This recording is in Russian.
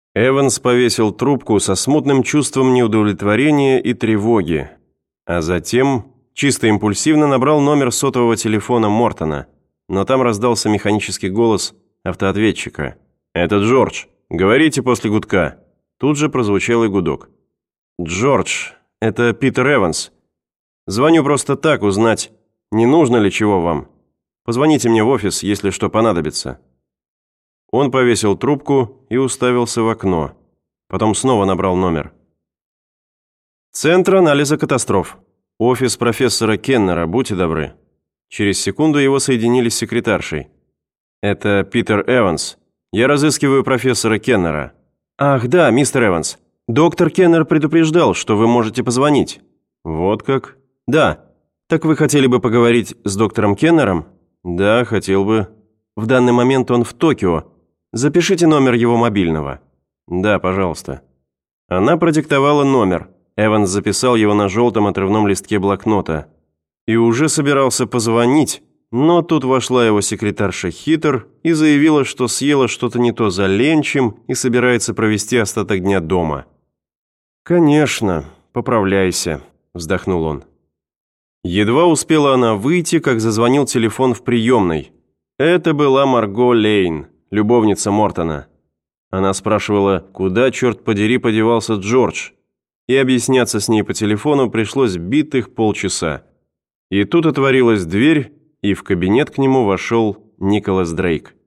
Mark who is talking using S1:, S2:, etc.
S1: Эванс повесил трубку со смутным чувством неудовлетворения и тревоги, а затем чисто импульсивно набрал номер сотового телефона Мортона, но там раздался механический голос автоответчика. «Это Джордж. Говорите после гудка». Тут же прозвучал и гудок. «Джордж, это Питер Эванс. Звоню просто так узнать, не нужно ли чего вам. Позвоните мне в офис, если что понадобится». Он повесил трубку и уставился в окно. Потом снова набрал номер. «Центр анализа катастроф. Офис профессора Кеннера, будьте добры». Через секунду его соединили с секретаршей. «Это Питер Эванс. Я разыскиваю профессора Кеннера». «Ах, да, мистер Эванс. Доктор Кеннер предупреждал, что вы можете позвонить». «Вот как?» «Да. Так вы хотели бы поговорить с доктором Кеннером?» «Да, хотел бы». «В данный момент он в Токио. Запишите номер его мобильного». «Да, пожалуйста». Она продиктовала номер. Эванс записал его на желтом отрывном листке блокнота. И уже собирался позвонить, но тут вошла его секретарша Хитер и заявила, что съела что-то не то за ленчем и собирается провести остаток дня дома. «Конечно, поправляйся», – вздохнул он. Едва успела она выйти, как зазвонил телефон в приемной. Это была Марго Лейн, любовница Мортона. Она спрашивала, куда, черт подери, подевался Джордж, и объясняться с ней по телефону пришлось битых полчаса. И тут отворилась дверь, и в кабинет к нему вошел Николас Дрейк.